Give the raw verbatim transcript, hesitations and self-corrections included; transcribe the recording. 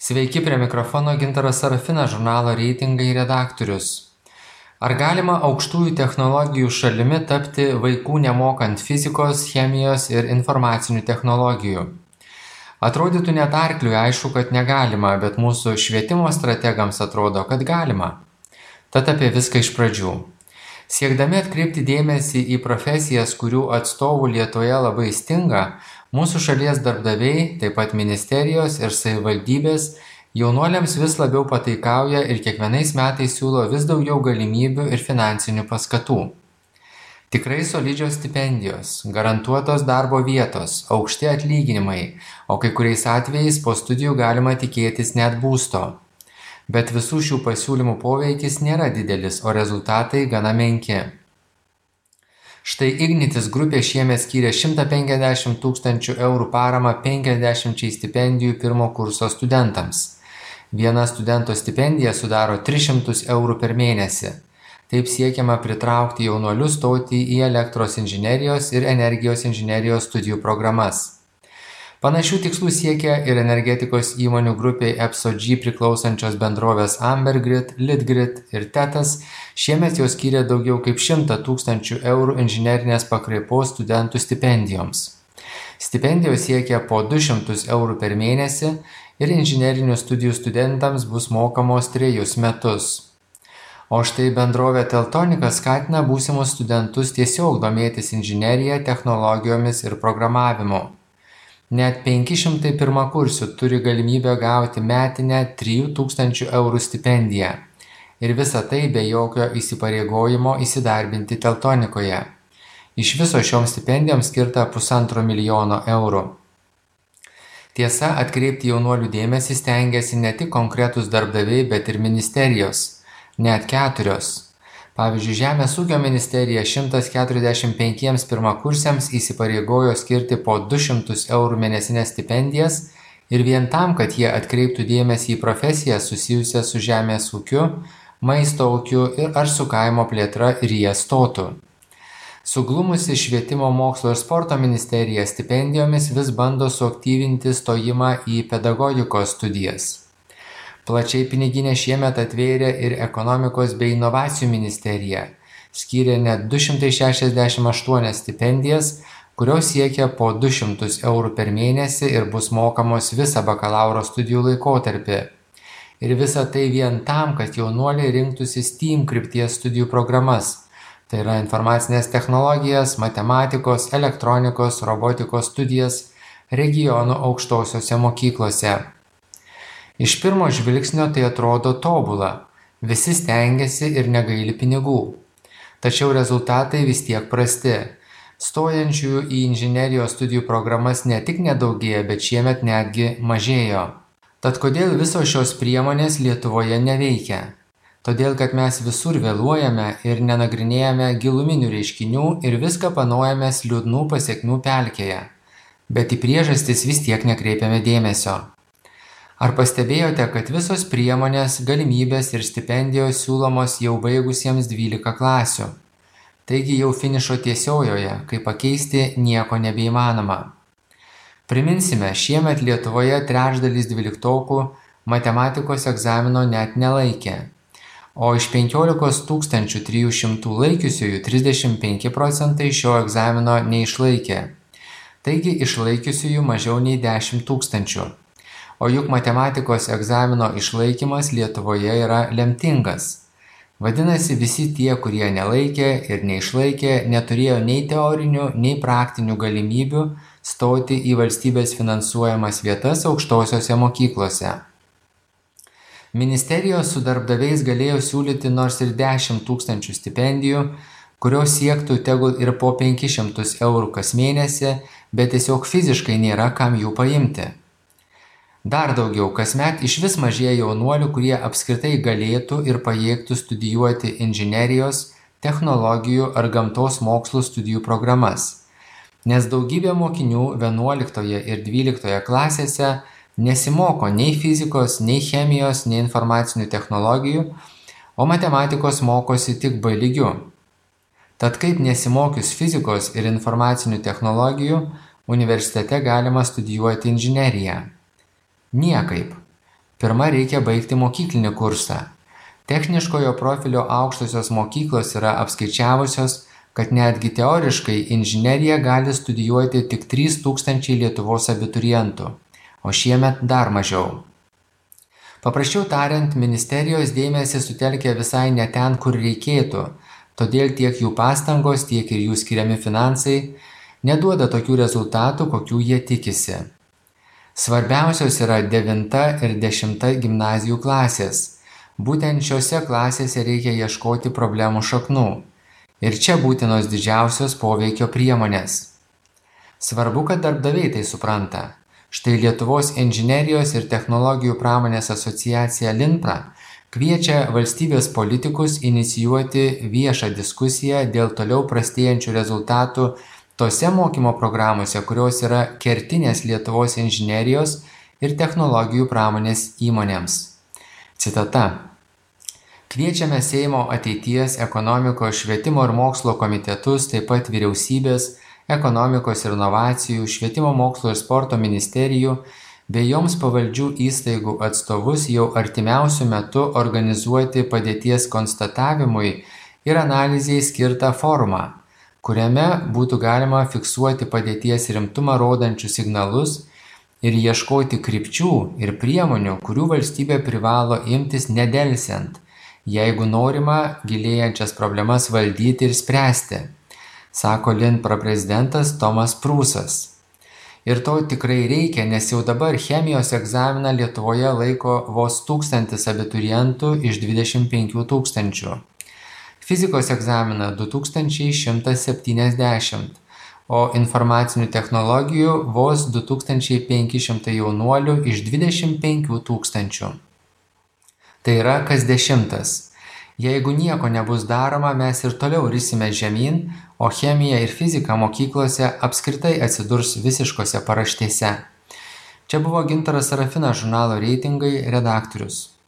Sveiki, prie mikrofono Gintaras Sarafinas, žurnalo Reitingai redaktorius. Ar galima aukštųjų technologijų šalimi tapti vaikų nemokant fizikos, chemijos ir informacinių technologijų? Atrodytų net arkliui aišku, kad negalima, bet mūsų švietimo strategams atrodo, kad galima. Tad apie viską iš pradžių. Siekdami atkreipti dėmesį į profesijas, kurių atstovų Lietuvoje labai stinga, mūsų šalies darbdaviai, taip pat ministerijos ir savivaldybės jaunuoliams vis labiau pataikauja ir kiekvienais metais siūlo vis daugiau galimybių ir finansinių paskatų. Tikrai solidžios stipendijos, garantuotos darbo vietos, aukšti atlyginimai, o kai kuriais atvejais po studijų galima tikėtis net būsto. Bet visų šių pasiūlymų poveikis nėra didelis, o rezultatai gana menki. Štai Ignitis grupė šiemet skyrė šimtą penkiasdešimt tūkstančių eurų paramą penkiasdešimčiai stipendijų pirmo kurso studentams. Viena studento stipendija sudaro tris šimtus eurų per mėnesį. Taip siekiama pritraukti jaunuolius stoti į elektros inžinerijos ir energijos inžinerijos studijų programas. Panašių tikslų siekia ir energetikos įmonių grupiai EPSO-G priklausančios bendrovės Ambergrid, Litgrid ir Tetas šiemet jau skyrė daugiau kaip šimtą tūkstančių eurų inžinerinės pakraipos studentų stipendijoms. Stipendijos siekia po du šimtus eurų per mėnesį ir inžinerinių studijų studentams bus mokamos trejus metus. O štai bendrovė Teltonika skatina būsimus studentus tiesiog domėtis inžinerija, technologijomis ir programavimu. Net penki šimtai pirmakursių turi galimybę gauti metinę trijų tūkstančių eurų stipendiją. Ir visa tai be jokio įsipareigojimo įsidarbinti Teltonikoje. Iš viso šioms stipendijoms skirta pusantro milijono eurų. Tiesa, atkreipti jaunuolių dėmesį stengiasi ne tik konkretūs darbdaviai, bet ir ministerijos. Net keturios. Pavyzdžiui, Žemės ūkio ministerija šimtas keturiasdešimt penkiems pirmakursiams įsipareigojo skirti po du šimtus eurų mėnesinės stipendijas ir vien tam, kad jie atkreiptų dėmesį į profesiją susijusią su žemės ūkiu, maisto ūkiu ir ar su kaimo plėtra ir jie stotų. Suglumusi švietimo mokslo ir sporto ministerija stipendijomis vis bando suaktyvinti stojimą į pedagogikos studijas. Plačiai piniginę šiemet atvėrė ir ekonomikos bei inovacijų ministerija. Skyrė net du šimtai šešiasdešimt aštuonias stipendijas, kurios siekia po du šimtus eurų per mėnesį ir bus mokamos visą bakalauro studijų laikotarpį. Ir visa tai vien tam, kad jaunuoliai rinktųsi STEAM krypties studijų programas. Tai yra informacinės technologijas, matematikos, elektronikos, robotikos studijas regionų aukštosiose mokyklose. Iš pirmo žvilgsnio tai atrodo tobula. Visi stengiasi ir negaili pinigų. Tačiau rezultatai vis tiek prasti. Stojančiųjų į inžinerijos studijų programas ne tik nedaugėja, bet šiemet netgi mažėjo. Tad kodėl visos šios priemonės Lietuvoje neveikia? Todėl, kad mes visur vėluojame ir nenagrinėjame giluminių reiškinių ir viską panojame liūdnų pasekmių pelkėje. Bet į priežastis vis tiek nekreipiame dėmesio. Ar pastebėjote, kad visos priemonės, galimybės ir stipendijos siūlomos jau baigusiems dvylika klasių? Taigi jau finišo tiesiojoje, kai pakeisti nieko nebeįmanoma. Priminsime, šiemet Lietuvoje trečdalis dvyliktokų matematikos egzamino net nelaikė. O iš penkiolikos tūkstančių trijų šimtų laikiusiųjų trisdešimt penki procentai šio egzamino neišlaikė. Taigi išlaikiusiųjų mažiau nei dešimt tūkstančių. O juk matematikos egzamino išlaikymas Lietuvoje yra lemtingas. Vadinasi, visi tie, kurie nelaikė ir neišlaikė, neturėjo nei teorinių, nei praktinių galimybių stoti į valstybės finansuojamas vietas aukštosiose mokyklose. Ministerijos su darbdaviais galėjo siūlyti nors ir dešimt tūkstančių stipendijų, kurios siektų tegul ir po penkis šimtus eurų kas mėnesį, bet tiesiog fiziškai nėra kam jų paimti. Dar daugiau, kasmet išvis mažėja jaunuolių, kurie apskritai galėtų ir pajėgtų studijuoti inžinerijos, technologijų ar gamtos mokslų studijų programas. Nes daugybė mokinių vienuoliktoje ir dvyliktoje klasėse nesimoko nei fizikos, nei chemijos, nei informacinių technologijų, o matematikos mokosi tik B lygiu. Tad kaip nesimokius fizikos ir informacinių technologijų universitete galima studijuoti inžineriją? Niekaip. Pirma, reikia baigti mokyklinį kursą. Techniškojo profilio aukštosios mokyklos yra apskaičiavusios, kad netgi teoriškai inžineriją gali studijuoti tik trys tūkstančiai Lietuvos abiturientų, o šiemet dar mažiau. Paprasčiau tariant, ministerijos dėmesį sutelkia visai ne ten, kur reikėtų, todėl tiek jų pastangos, tiek ir jų skiriami finansai neduoda tokių rezultatų, kokių jie tikisi. Svarbiausios yra devinta ir dešimta gimnazijų klasės. Būtent šiose klasėse reikia ieškoti problemų šaknų. Ir čia būtinos didžiausios poveikio priemonės. Svarbu, kad darbdaviai tai supranta. Štai Lietuvos inžinerijos ir technologijų pramonės asociacija Linpra kviečia valstybės politikus inicijuoti viešą diskusiją dėl toliau prastėjančių rezultatų tose mokymo programose, kurios yra kertinės Lietuvos inžinerijos ir technologijų pramonės įmonėms. Citata. Kviečiame Seimo ateities ekonomikos, švietimo ir mokslo komitetus, taip pat vyriausybės, ekonomikos ir inovacijų, švietimo mokslo ir sporto ministerijų bei joms pavaldžių įstaigų atstovus jau artimiausiu metu organizuoti padėties konstatavimui ir analizei skirtą forumą, kuriame būtų galima fiksuoti padėties rimtumą rodančius signalus ir ieškoti krypčių ir priemonių, kurių valstybė privalo imtis nedelsiant, jeigu norima gilėjančias problemas valdyti ir spręsti, sako Linpra prezidentas Tomas Prūsas. Ir to tikrai reikia, nes jau dabar chemijos egzaminą Lietuvoje laiko vos tūkstantis abiturientų iš dvidešimt penkių tūkstančių. Fizikos egzaminą du tūkstančiai šimtas septyniasdešimt, o informacinių technologijų vos du tūkstančiai penki šimtai jaunuolių iš dvidešimt penkių tūkstančių. Tai yra kas dešimtas. Jeigu nieko nebus daroma, mes ir toliau risime žemyn, o chemija ir fizika mokyklose apskritai atsidurs visiškose paraštėse. Čia buvo Gintaras Sarafinas, žurnalo Reitingai redaktorius.